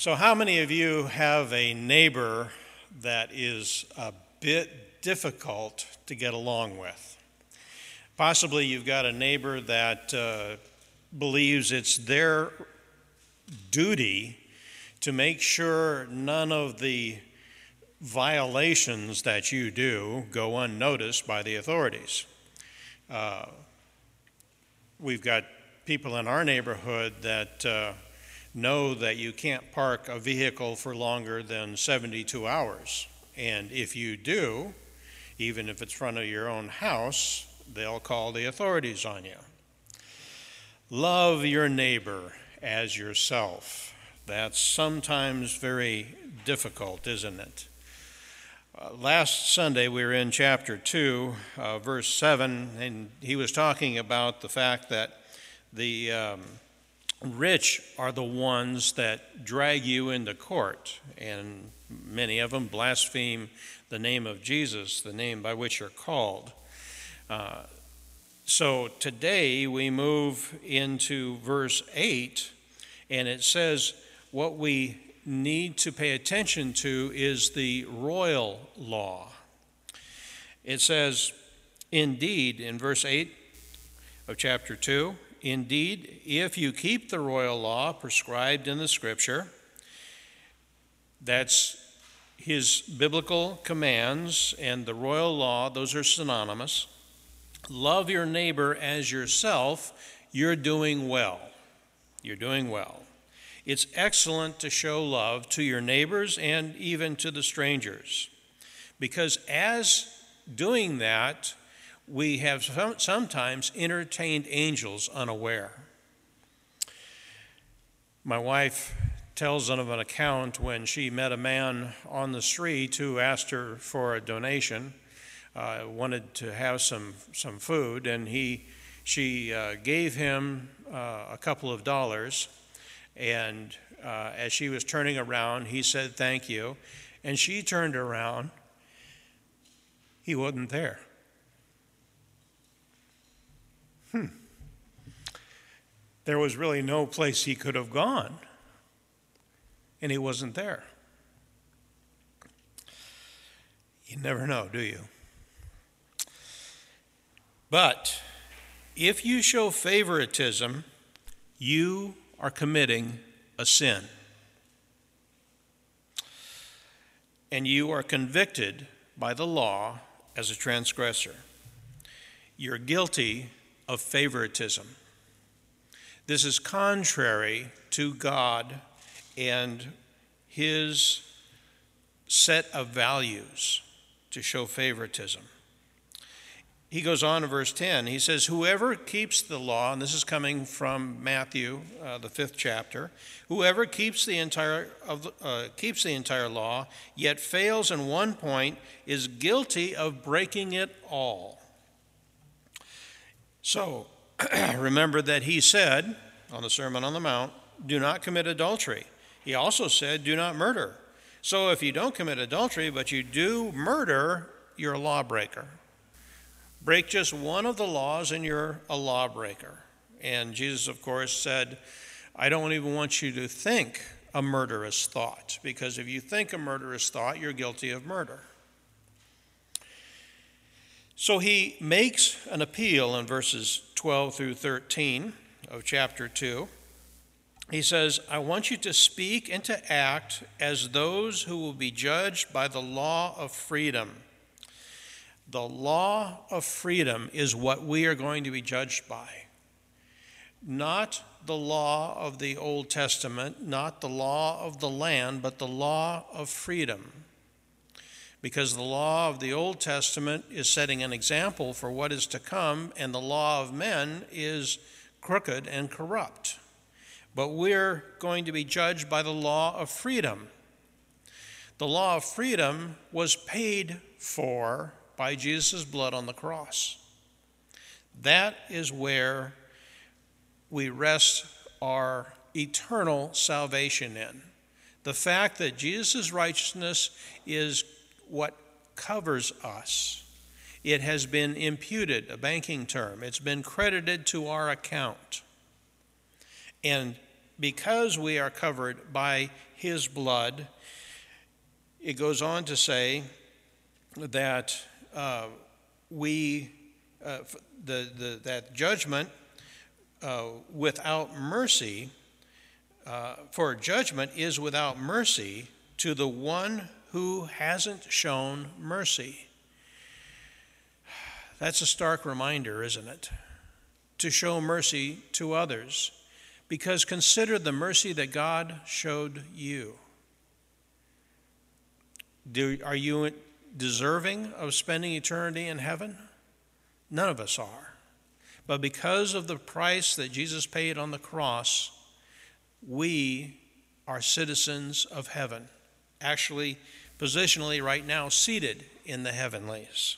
So how many of you have a neighbor that is a bit difficult to get along with? Possibly you've got a neighbor that believes it's their duty to make sure none of the violations that you do go unnoticed by the authorities. We've got people in our neighborhood that know that you can't park a vehicle for longer than 72 hours. And if you do, even if it's in front of your own house, they'll call the authorities on you. Love your neighbor as yourself. That's sometimes very difficult, isn't it? Last Sunday we were in chapter 2, verse 7, and he was talking about the fact that the rich are the ones that drag you into court, and many of them blaspheme the name of Jesus, the name by which you're called. So today we move into verse 8, and it says what we need to pay attention to is the royal law. It says, indeed, in verse 8 of chapter 2, indeed, if you keep the royal law prescribed in the Scripture, that's his biblical commands and the royal law, those are synonymous. Love your neighbor as yourself, you're doing well. You're doing well. It's excellent to show love to your neighbors and even to the strangers, because as doing that, we have sometimes entertained angels unaware. My wife tells of an account when she met a man on the street who asked her for a donation, wanted to have some food, and she gave him a couple of dollars, and as she was turning around, he said, "Thank you," and she turned around. He wasn't there. There was really no place he could have gone, and he wasn't there. You never know, do you? But if you show favoritism, you are committing a sin, and you are convicted by the law as a transgressor. You're guilty of favoritism. This is contrary to God and his set of values to show favoritism. He goes on to verse 10. He says, whoever keeps the law, and this is coming from Matthew, the 5th chapter, whoever keeps the entire law, yet fails in one point, is guilty of breaking it all. So, remember that he said on the Sermon on the Mount, do not commit adultery. He also said, do not murder. So if you don't commit adultery, but you do murder, you're a lawbreaker. Break just one of the laws and you're a lawbreaker. And Jesus, of course, said, I don't even want you to think a murderous thought, because if you think a murderous thought, you're guilty of murder. So he makes an appeal in verses 12 through 13 of chapter 2. He says, I want you to speak and to act as those who will be judged by the law of freedom. The law of freedom is what we are going to be judged by. Not the law of the Old Testament, not the law of the land, but the law of freedom. Because the law of the Old Testament is setting an example for what is to come, and the law of men is crooked and corrupt. But we're going to be judged by the law of freedom. The law of freedom was paid for by Jesus' blood on the cross. That is where we rest our eternal salvation in. The fact that Jesus' righteousness is what covers us. It has been imputed, a banking term. It's been credited to our account. And because we are covered by his blood, it goes on to say that that judgment without mercy, for judgment is without mercy to the one who hasn't shown mercy. That's a stark reminder, isn't it? To show mercy to others. Because consider the mercy that God showed you. Are you deserving of spending eternity in heaven? None of us are. But because of the price that Jesus paid on the cross, we are citizens of heaven. Actually, positionally right now, seated in the heavenlies.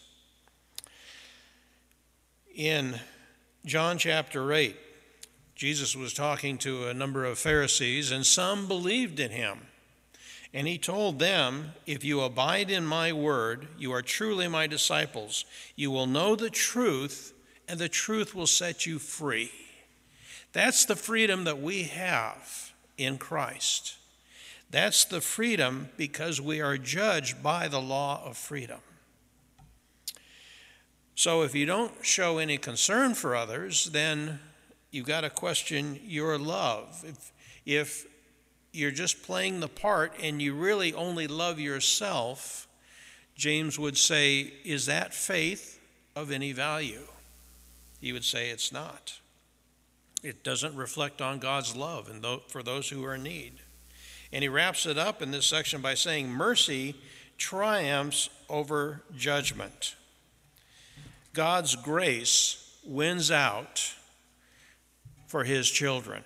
In John chapter 8, Jesus was talking to a number of Pharisees, and some believed in him. And he told them, "If you abide in my word, you are truly my disciples. You will know the truth, and the truth will set you free." That's the freedom that we have in Christ. That's the freedom because we are judged by the law of freedom. So if you don't show any concern for others, then you've got to question your love. If you're just playing the part and you really only love yourself, James would say, is that faith of any value? He would say it's not. It doesn't reflect on God's love and for those who are in need. And he wraps it up in this section by saying, mercy triumphs over judgment. God's grace wins out for his children.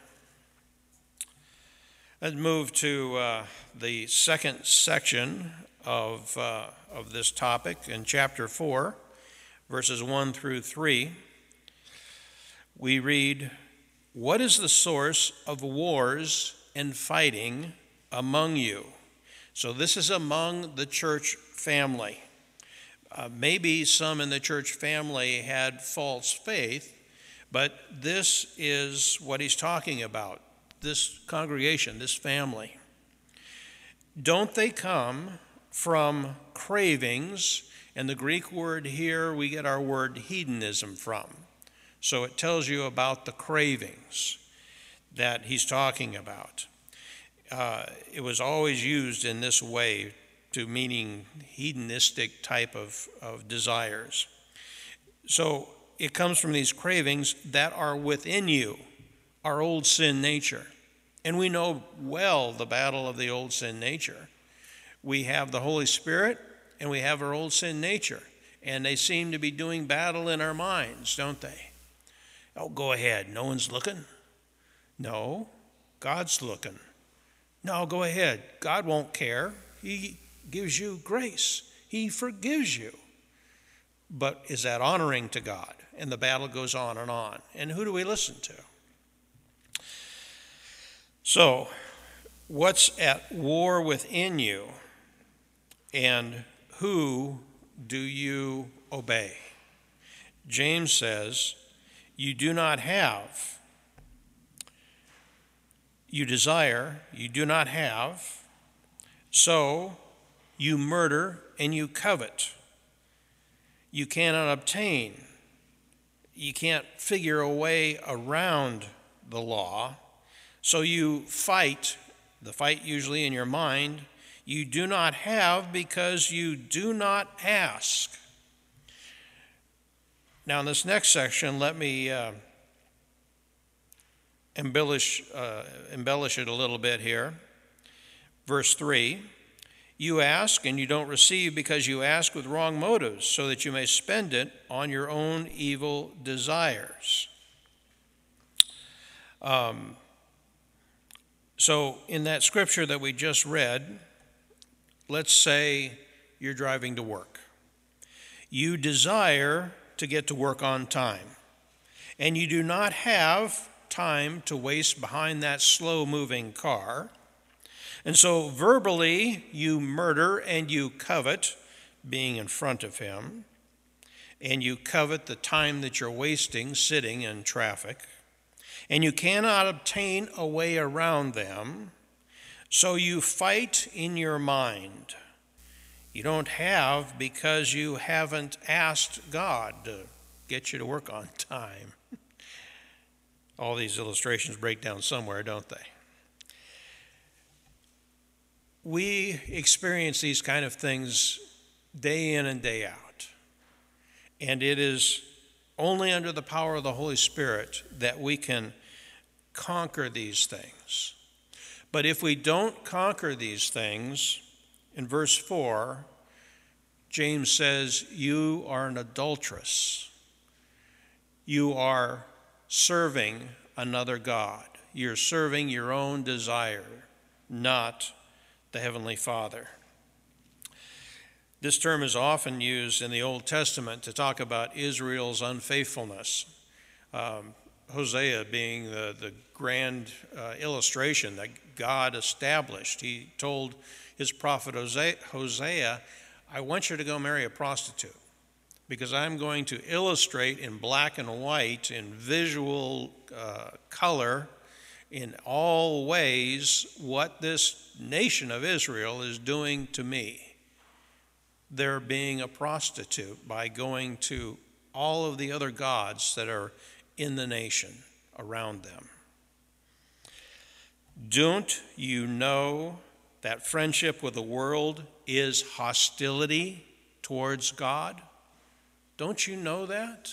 Let's move to the second section of this topic in chapter 4, verses 1 through 3. We read, "What is the source of wars and fighting among you?" So this is among the church family. Maybe some in the church family had false faith, but this is what he's talking about, this congregation, this family. Don't they come from cravings? And the Greek word here, we get our word hedonism from. So it tells you about the cravings that he's talking about. It was always used in this way, to meaning hedonistic type of desires. So it comes from these cravings that are within you, our old sin nature. And we know well the battle of the old sin nature. We have the Holy Spirit and we have our old sin nature. And they seem to be doing battle in our minds, don't they? Oh, go ahead. No one's looking? No, God's looking. No, go ahead. God won't care. He gives you grace. He forgives you. But is that honoring to God? And the battle goes on and on. And who do we listen to? So, what's at war within you? And who do you obey? James says, you do not have. You desire, you do not have. So you murder and you covet. You cannot obtain. You can't figure a way around the law. So you fight, the fight usually in your mind. You do not have because you do not ask. Now in this next section, let me embellish it a little bit here. Verse 3, you ask and you don't receive because you ask with wrong motives, so that you may spend it on your own evil desires. So in that scripture that we just read, let's say you're driving to work. You desire to get to work on time, and you do not have time to waste behind that slow-moving car. And so verbally you murder and you covet being in front of him, and you covet the time that you're wasting sitting in traffic. and you cannot obtain a way around them, so you fight in your mind. You don't have because you haven't asked God to get you to work on time. All these illustrations break down somewhere, don't they? We experience these kind of things day in and day out. And it is only under the power of the Holy Spirit that we can conquer these things. But if we don't conquer these things, in verse 4, James says, you are an adulteress. You are serving another God. You're serving your own desire, not the Heavenly Father. This term is often used in the Old Testament to talk about Israel's unfaithfulness. Hosea being the grand illustration that God established. He told his prophet Hosea, I want you to go marry a prostitute because I'm going to illustrate in black and white, in visual color, in all ways, what this nation of Israel is doing to me. They're being a prostitute by going to all of the other gods that are in the nation around them. Don't you know that friendship with the world is hostility towards God? Don't you know that?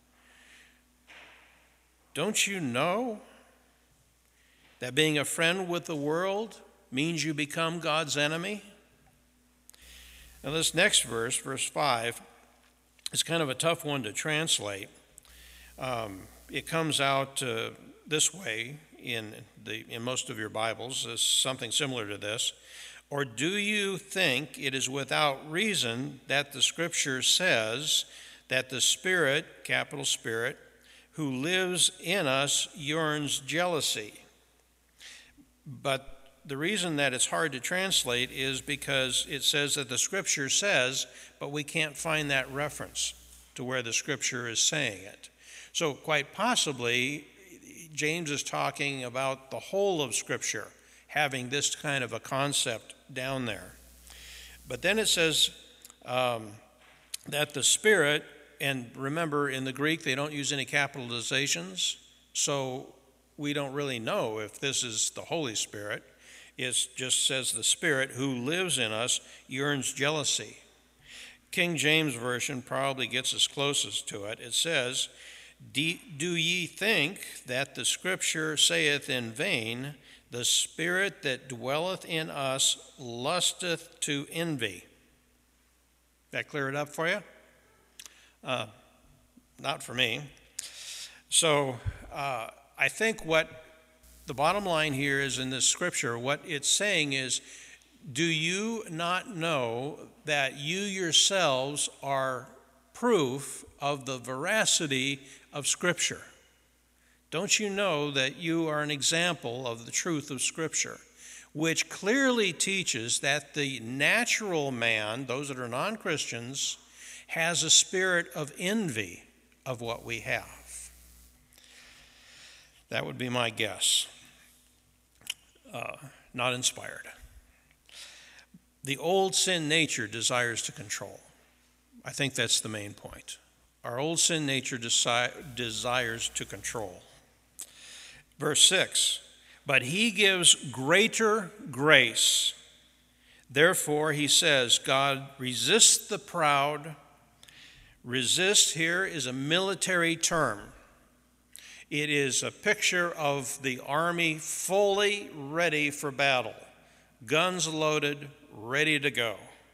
Don't you know that being a friend with the world means you become God's enemy? Now this next verse, verse 5, is kind of a tough one to translate. It comes out this way in most of your Bibles, as something similar to this. Or do you think it is without reason that the Scripture says that the Spirit, capital Spirit, who lives in us yearns jealousy? But the reason that it's hard to translate is because it says that the Scripture says, but we can't find that reference to where the Scripture is saying it. So quite possibly, James is talking about the whole of Scripture, having this kind of a concept down there. But then it says that the Spirit, and remember in the Greek they don't use any capitalizations, so we don't really know if this is the Holy Spirit. It just says the Spirit who lives in us yearns jealousy. King James Version probably gets us closest to it. It says, do ye think that the Scripture saith in vain, the Spirit that dwelleth in us lusteth to envy? That clear it up for you? Not for me. So I think what the bottom line here is in this Scripture, what it's saying is, do you not know that you yourselves are proof of the veracity of Scripture? Don't you know that you are an example of the truth of Scripture, which clearly teaches that the natural man, those that are non-Christians, has a spirit of envy of what we have? That would be my guess. Not inspired. The old sin nature desires to control. I think that's the main point. Our old sin nature desires to control. Verse 6, but he gives greater grace. Therefore, he says, God resists the proud. Resist here is a military term. It is a picture of the army fully ready for battle, guns loaded, ready to go.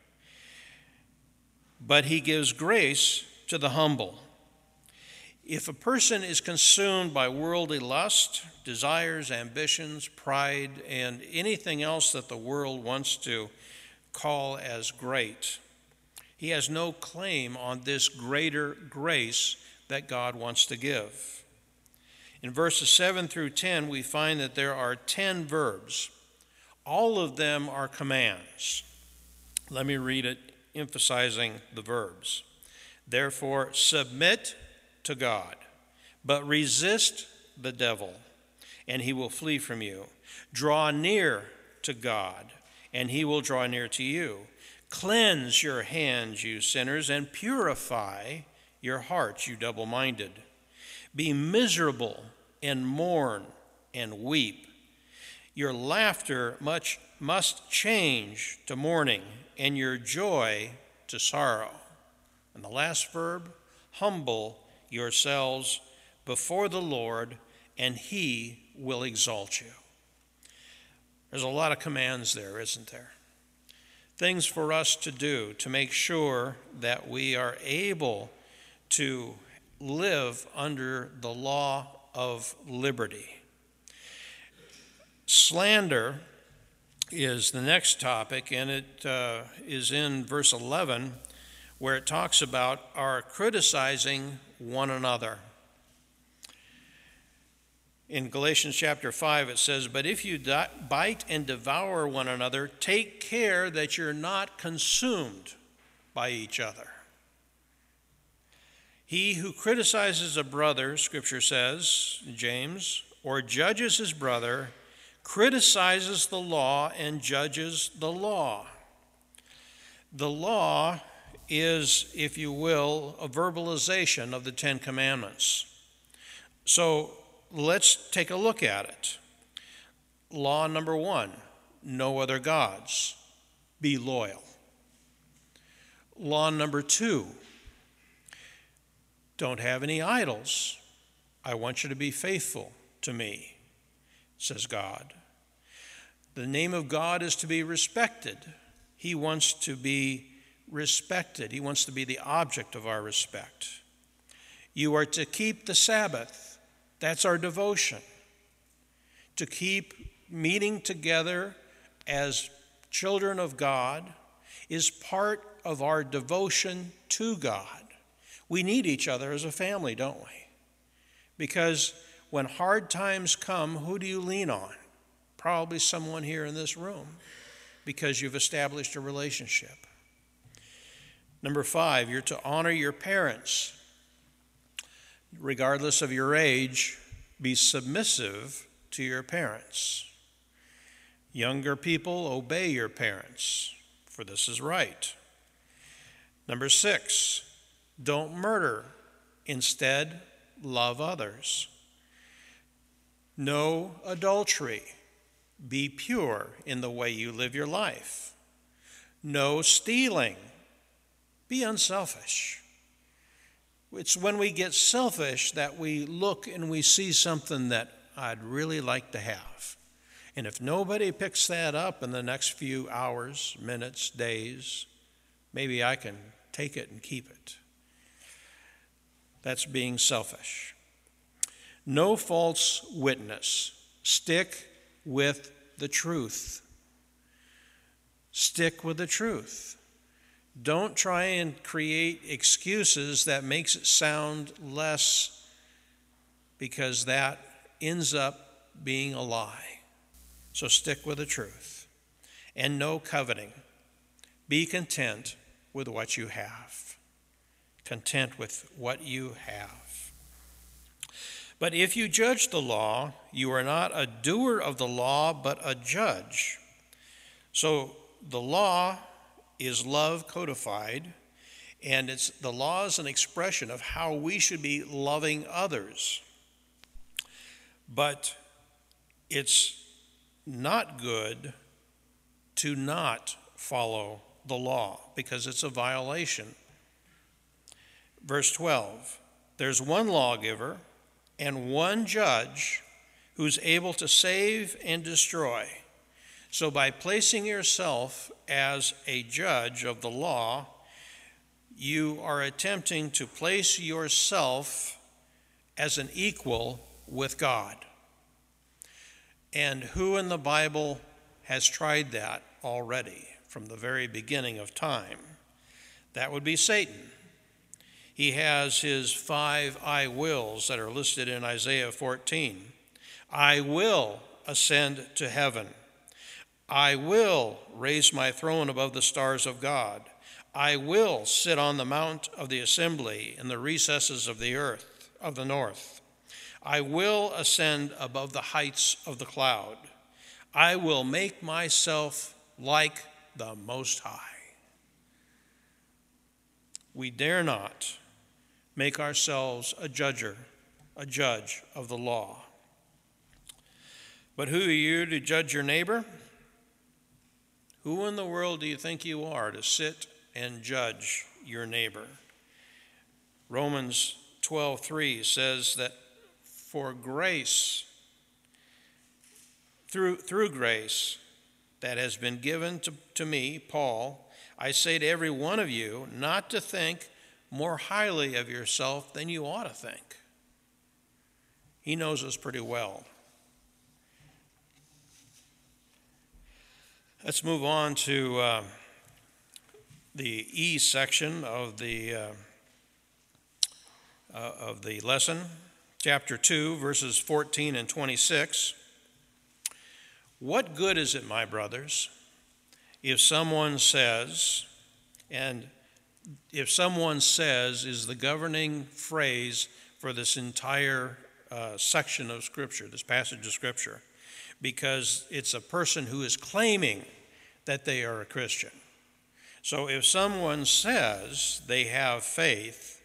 But he gives grace to the humble. If a person is consumed by worldly lust, desires, ambitions, pride, and anything else that the world wants to call as great, he has no claim on this greater grace that God wants to give. In verses 7 through 10, we find that there are 10 verbs. All of them are commands. Let me read it, emphasizing the verbs. Therefore, submit to God, but resist the devil, and he will flee from you. Draw near to God, and he will draw near to you. Cleanse your hands, you sinners, and purify your hearts, you double-minded. Be miserable and mourn and weep. Your laughter must change to mourning, and your joy to sorrow. And the last verb, humble yourselves before the Lord, and he will exalt you. There's a lot of commands there, isn't there? Things for us to do to make sure that we are able to live under the law of liberty. Slander is the next topic, and it is in verse 11, where it talks about our criticizing one another. In Galatians chapter 5, it says, "But if you bite and devour one another, take care that you're not consumed by each other. He who criticizes a brother," Scripture says, James, "or judges his brother, criticizes the law and judges the law." The law is, if you will, a verbalization of the Ten Commandments. So let's take a look at it. Law number 1, no other gods. Be loyal. Law number 2, don't have any idols. I want you to be faithful to me, says God. The name of God is to be respected. He wants to be respected. He wants to be the object of our respect. You are to keep the Sabbath. That's our devotion. To keep meeting together as children of God is part of our devotion to God. We need each other as a family, don't we? Because when hard times come, who do you lean on? Probably someone here in this room, because you've established a relationship. Number 5, you're to honor your parents. Regardless of your age, be submissive to your parents. Younger people, obey your parents, for this is right. Number 6, don't murder. Instead, love others. No adultery. Be pure in the way you live your life. No stealing. Be unselfish. It's when we get selfish that we look and we see something that I'd really like to have. And if nobody picks that up in the next few hours, minutes, days, maybe I can take it and keep it. That's being selfish. No false witness. Stick with the truth. Stick with the truth. Don't try and create excuses that makes it sound less, because that ends up being a lie. So stick with the truth. And no coveting. Be content with what you have. Content with what you have. But if you judge the law, you are not a doer of the law, but a judge. So the law is love codified, and the law is an expression of how we should be loving others. But it's not good to not follow the law, because it's a violation. Verse 12, there's one lawgiver and one judge who's able to save and destroy. So by placing yourself as a judge of the law, you are attempting to place yourself as an equal with God. And who in the Bible has tried that already from the very beginning of time? That would be Satan. He has his 5 I wills that are listed in Isaiah 14. I will ascend to heaven. I will raise my throne above the stars of God. I will sit on the mount of the assembly in the recesses of the earth, of the north. I will ascend above the heights of the cloud. I will make myself like the Most High. We dare not make ourselves a judge of the law. But who are you to judge your neighbor? Who in the world do you think you are to sit and judge your neighbor? Romans 12:3 says that for grace, through grace that has been given to me, Paul, I say to every one of you not to think more highly of yourself than you ought to think. He knows us pretty well. Let's move on to the E section of the lesson, chapter 2, verses 14 and 26. What good is it, my brothers, if someone says, and if someone says is the governing phrase for this entire section of Scripture, this passage of Scripture, because it's a person who is claiming that they are a Christian. So if someone says they have faith,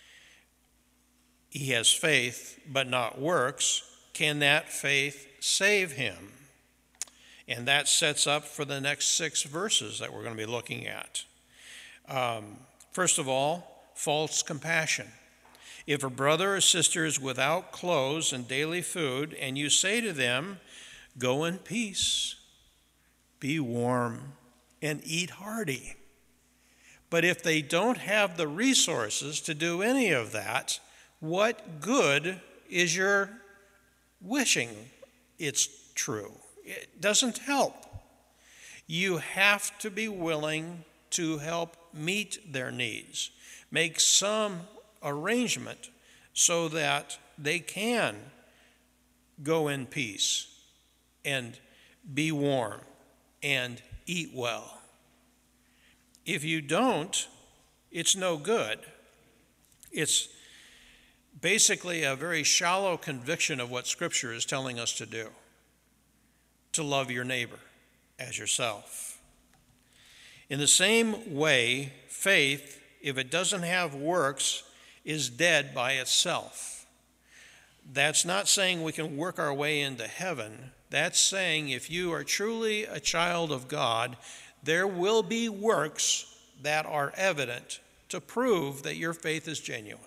he has faith but not works, can that faith save him? And that sets up for the next 6 verses that we're going to be looking at. First of all, false compassion. If a brother or sister is without clothes and daily food, and you say to them, go in peace, be warm, and eat hearty. But if they don't have the resources to do any of that, what good is your wishing it's true? It doesn't help. You have to be willing to help meet their needs. Make some arrangement so that they can go in peace and be warm and eat well. If you don't, it's no good. It's basically a very shallow conviction of what Scripture is telling us to do, to love your neighbor as yourself. In the same way, faith, if it doesn't have works, is dead by itself. That's not saying we can work our way into heaven. That's saying if you are truly a child of God, there will be works that are evident to prove that your faith is genuine.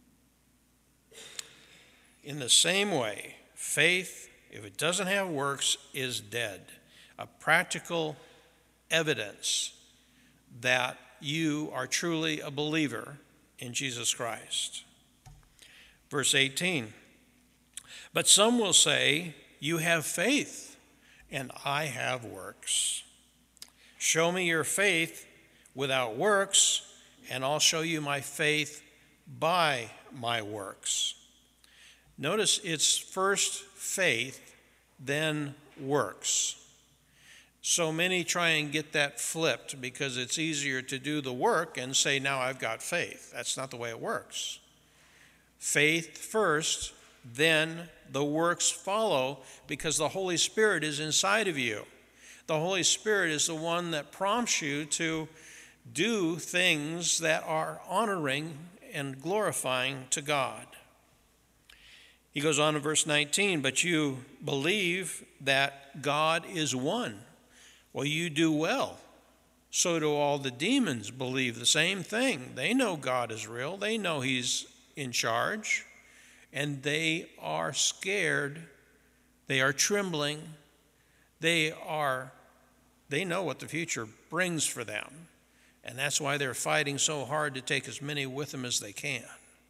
In the same way, faith, if it doesn't have works, is dead. A practical evidence that you are truly a believer in Jesus Christ. Verse 18, but some will say, you have faith, and I have works. Show me your faith without works, and I'll show you my faith by my works. Notice it's first faith, then works. So many try and get that flipped because it's easier to do the work and say, now I've got faith. That's not the way it works. Faith first, then the works follow because the Holy Spirit is inside of you. The Holy Spirit is the one that prompts you to do things that are honoring and glorifying to God. He goes on in verse 19, but you believe that God is one. Well, you do well. So do all the demons believe the same thing. They know God is real. They know He's in charge. And they are scared. They are trembling. They know what the future brings for them. And that's why they're fighting so hard to take as many with them as they can.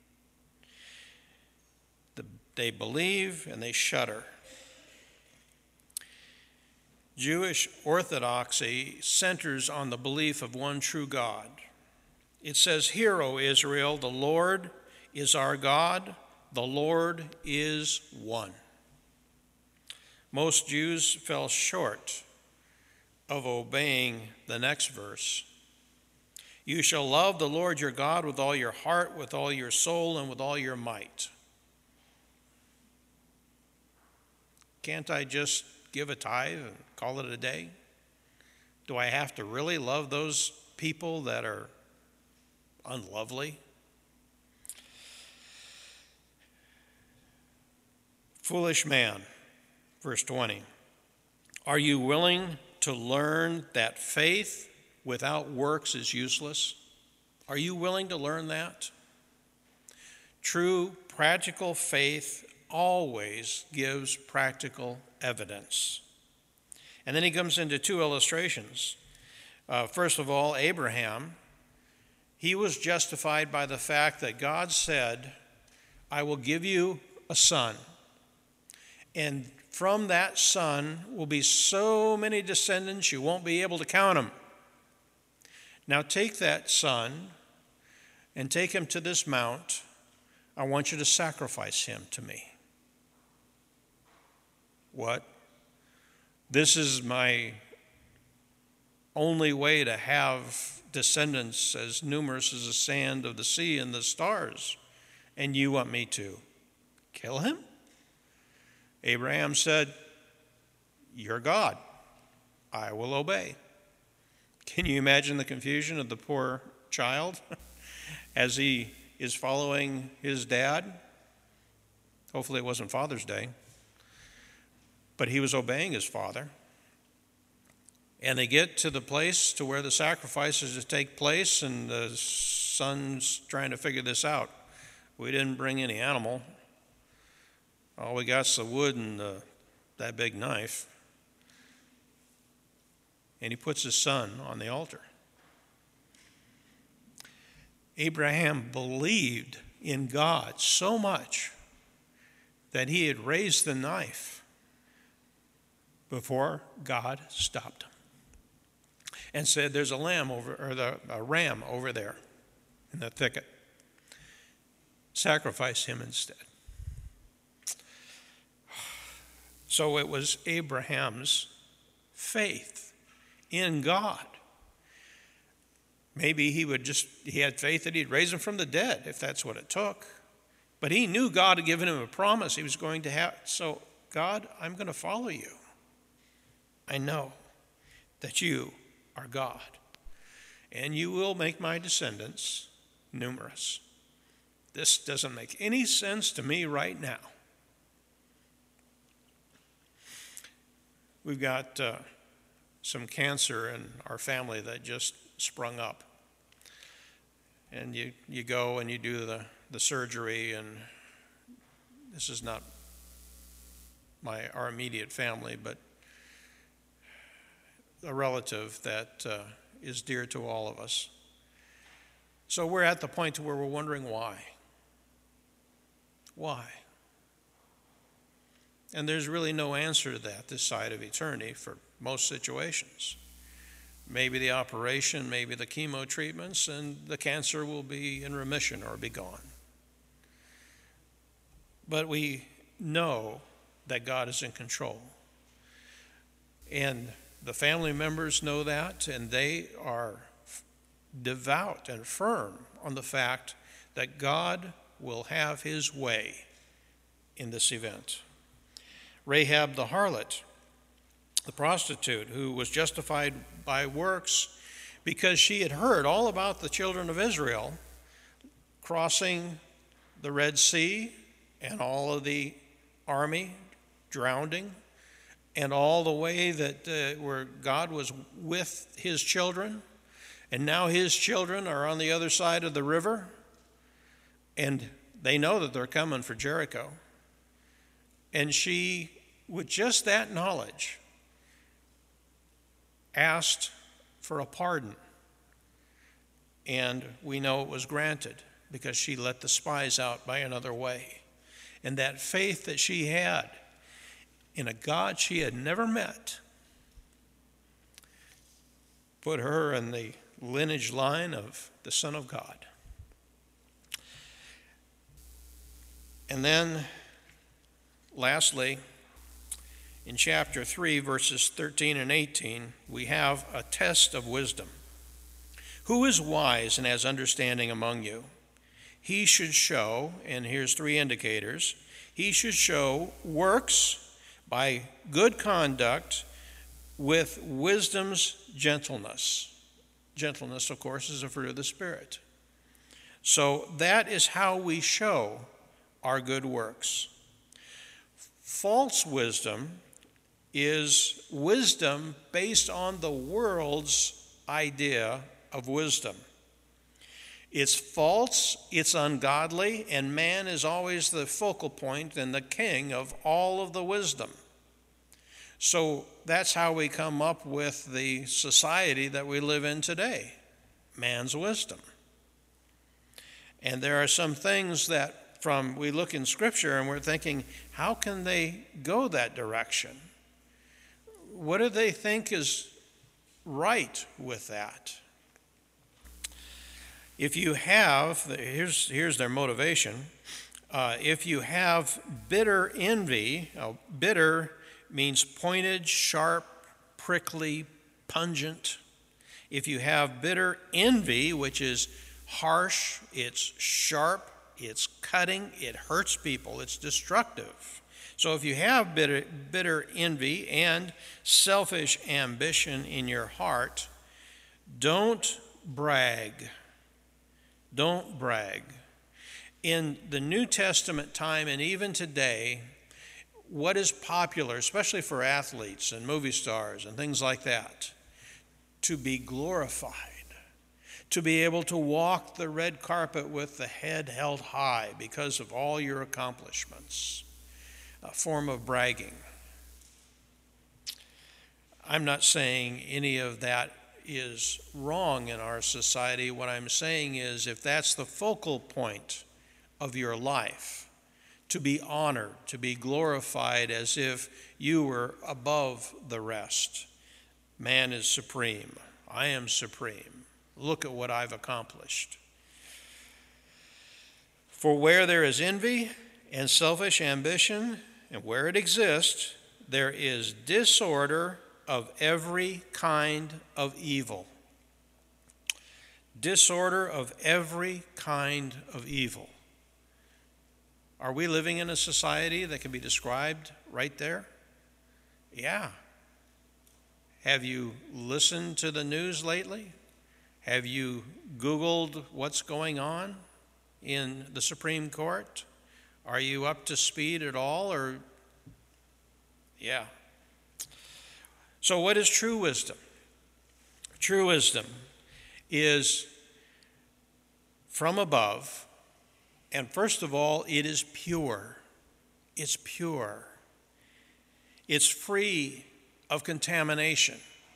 They believe and they shudder. Jewish orthodoxy centers on the belief of one true God. It says, hear, O Israel, the Lord is our God, the Lord is one. Most Jews fell short of obeying the next verse. You shall love the Lord your God with all your heart, with all your soul, and with all your might. can't I just give a tithe and call it a day? Do I have to really love those people that are unlovely? Foolish man, verse 20. Are you willing to learn that faith without works is useless? Are you willing to learn that? True practical faith always gives practical evidence. And then he comes into two illustrations. First of all, Abraham, he was justified by the fact that God said, I will give you a son. And from that son will be so many descendants you won't be able to count them. Now take that son and take him to this mount. I want you to sacrifice him to me. What? This is my only way to have descendants as numerous as the sand of the sea and the stars, and you want me to kill him? Abraham said, you're God. I will obey. Can you imagine the confusion of the poor child as he is following his dad? Hopefully it wasn't Father's Day, but he was obeying his father. And they get to the place to where the sacrifices to take place, and the son's trying to figure this out. We didn't bring any animal. All we got's the wood and that big knife. And he puts his son on the altar. Abraham believed in God so much that he had raised the knife before God stopped him and said, there's a ram over there in the thicket. Sacrifice him instead. So it was Abraham's faith in God. Maybe he had faith that he'd raise him from the dead, if that's what it took. But he knew God had given him a promise he was going to have. So, God, I'm going to follow you. I know that you are God, and you will make my descendants numerous. This doesn't make any sense to me right now. We've got some cancer in our family that just sprung up. And you go and you do the surgery, and this is not our immediate family, but a relative that is dear to all of us. So we're at the point where we're wondering why. Why? And there's really no answer to that this side of eternity for most situations. Maybe the operation, maybe the chemo treatments, and the cancer will be in remission or be gone. But we know that God is in control. And the family members know that, and they are devout and firm on the fact that God will have his way in this event. Rahab the harlot, the prostitute, who was justified by works because she had heard all about the children of Israel crossing the Red Sea and all of the army drowning, and all the way that where God was with his children, and now his children are on the other side of the river, and they know that they're coming for Jericho. And she, with just that knowledge, asked for a pardon. And we know it was granted because she let the spies out by another way. And that faith that she had in a God she had never met put her in the lineage line of the Son of God. And then, lastly, in chapter 3, verses 13 and 18, we have a test of wisdom. Who is wise and has understanding among you? He should show, and here's 3 indicators, he should show works by good conduct with wisdom's gentleness. Gentleness, of course, is a fruit of the Spirit. So that is how we show our good works. False wisdom is wisdom based on the world's idea of wisdom. It's false, it's ungodly, and man is always the focal point and the king of all of the wisdom. So that's how we come up with the society that we live in today, man's wisdom. And there are some things that we look in Scripture and we're thinking, how can they go that direction? What do they think is right with that? If you have, here's their motivation. If you have bitter envy, bitter means pointed, sharp, prickly, pungent. If you have bitter envy, which is harsh, it's sharp, it's cutting, it hurts people, it's destructive. So if you have bitter envy and selfish ambition in your heart, don't brag. Don't brag. In the New Testament time and even today, what is popular, especially for athletes and movie stars and things like that, to be glorified, to be able to walk the red carpet with the head held high because of all your accomplishments, a form of bragging. I'm not saying any of that is wrong in our society. What I'm saying is, if that's the focal point of your life, to be honored, to be glorified as if you were above the rest. Man is supreme. I am supreme. Look at what I've accomplished. For where there is envy and selfish ambition, and where it exists, there is disorder of every kind of evil. Disorder of every kind of evil. Are we living in a society that can be described right there? Yeah. Have you listened to the news lately? Have you Googled what's going on in the Supreme Court? Are you up to speed at all? Yeah. So what is true wisdom? True wisdom is from above. And first of all, it is pure. It's pure. It's free of contamination.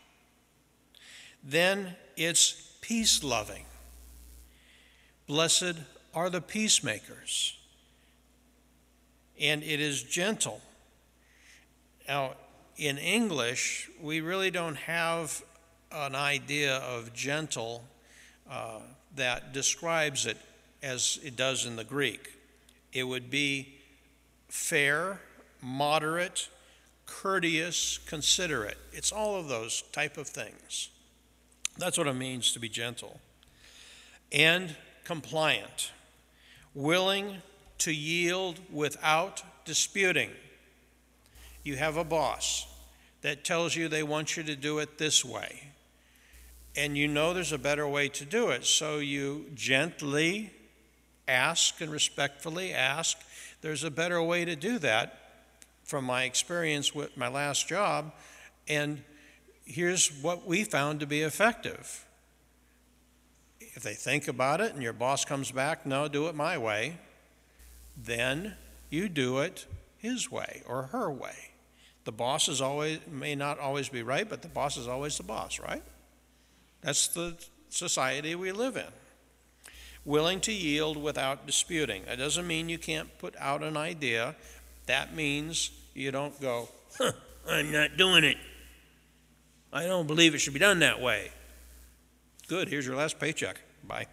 Then it's peace-loving. Blessed are the peacemakers. And it is gentle. Now, in English, we really don't have an idea of gentle that describes it as it does in the Greek. It would be fair, moderate, courteous, considerate. It's all of those type of things. That's what it means to be gentle. And compliant, willing to yield without disputing. You have a boss that tells you they want you to do it this way, and you know there's a better way to do it, so you gently ask and respectfully ask, there's a better way to do that from my experience with my last job, and here's what we found to be effective. If they think about it and your boss comes back, no, do it my way, then you do it his way or her way. The boss may not always be right, but the boss is always the boss, right? That's the society we live in. Willing to yield without disputing. That doesn't mean you can't put out an idea. That means you don't go, I'm not doing it. I don't believe it should be done that way. Good, here's your last paycheck. Bye.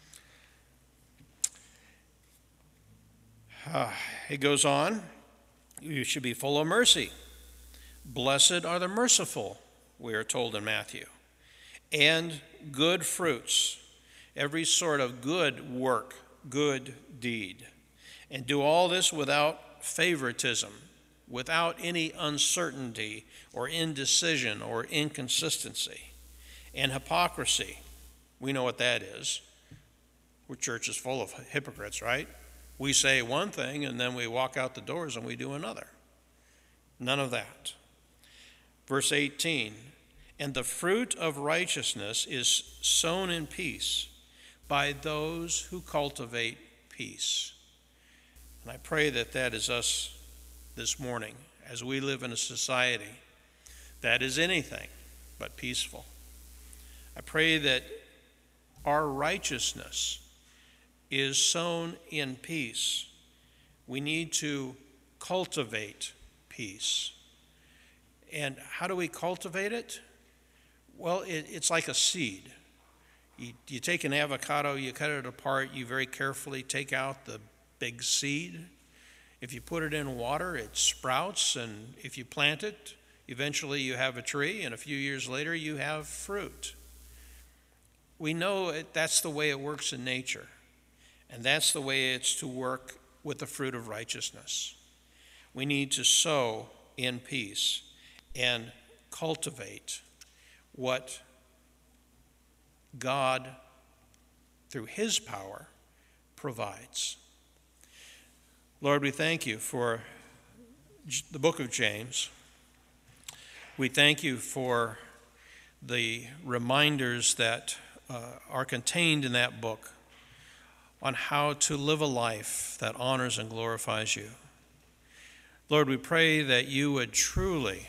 It goes on. You should be full of mercy. Blessed are the merciful, we are told in Matthew. And good fruits, every sort of good work, good deed. And do all this without favoritism, without any uncertainty or indecision or inconsistency. And hypocrisy, we know what that is. Our church is full of hypocrites, right? We say one thing and then we walk out the doors and we do another. None of that. Verse 18, and the fruit of righteousness is sown in peace by those who cultivate peace. And I pray that that is us this morning as we live in a society that is anything but peaceful. I pray that our righteousness is sown in peace. We need to cultivate peace. And how do we cultivate it? Well, it's like a seed. You take an avocado, you cut it apart, you very carefully take out the big seed. If you put it in water, it sprouts, and if you plant it, eventually you have a tree, and a few years later you have fruit. We know that's the way it works in nature, and that's the way it's to work with the fruit of righteousness. We need to sow in peace and cultivate what God, through his power, provides. Lord, we thank you for the book of James. We thank you for the reminders that are contained in that book on how to live a life that honors and glorifies you. Lord, we pray that you would truly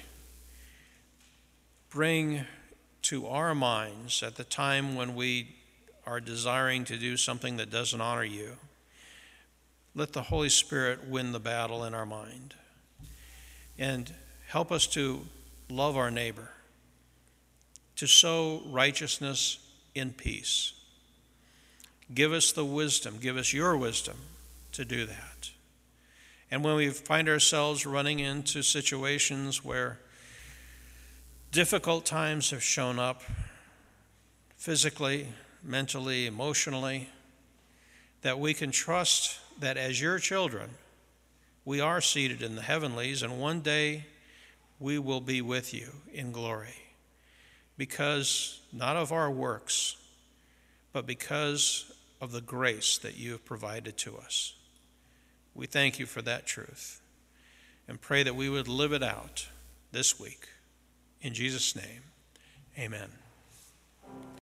bring to our minds at the time when we are desiring to do something that doesn't honor you, let the Holy Spirit win the battle in our mind and help us to love our neighbor, to sow righteousness in peace. Give us the wisdom, give us your wisdom to do that. And when we find ourselves running into situations where difficult times have shown up, physically, mentally, emotionally, that we can trust that as your children, we are seated in the heavenlies, and one day we will be with you in glory. Because not of our works, but because of the grace that you have provided to us. We thank you for that truth and pray that we would live it out this week. In Jesus' name, amen.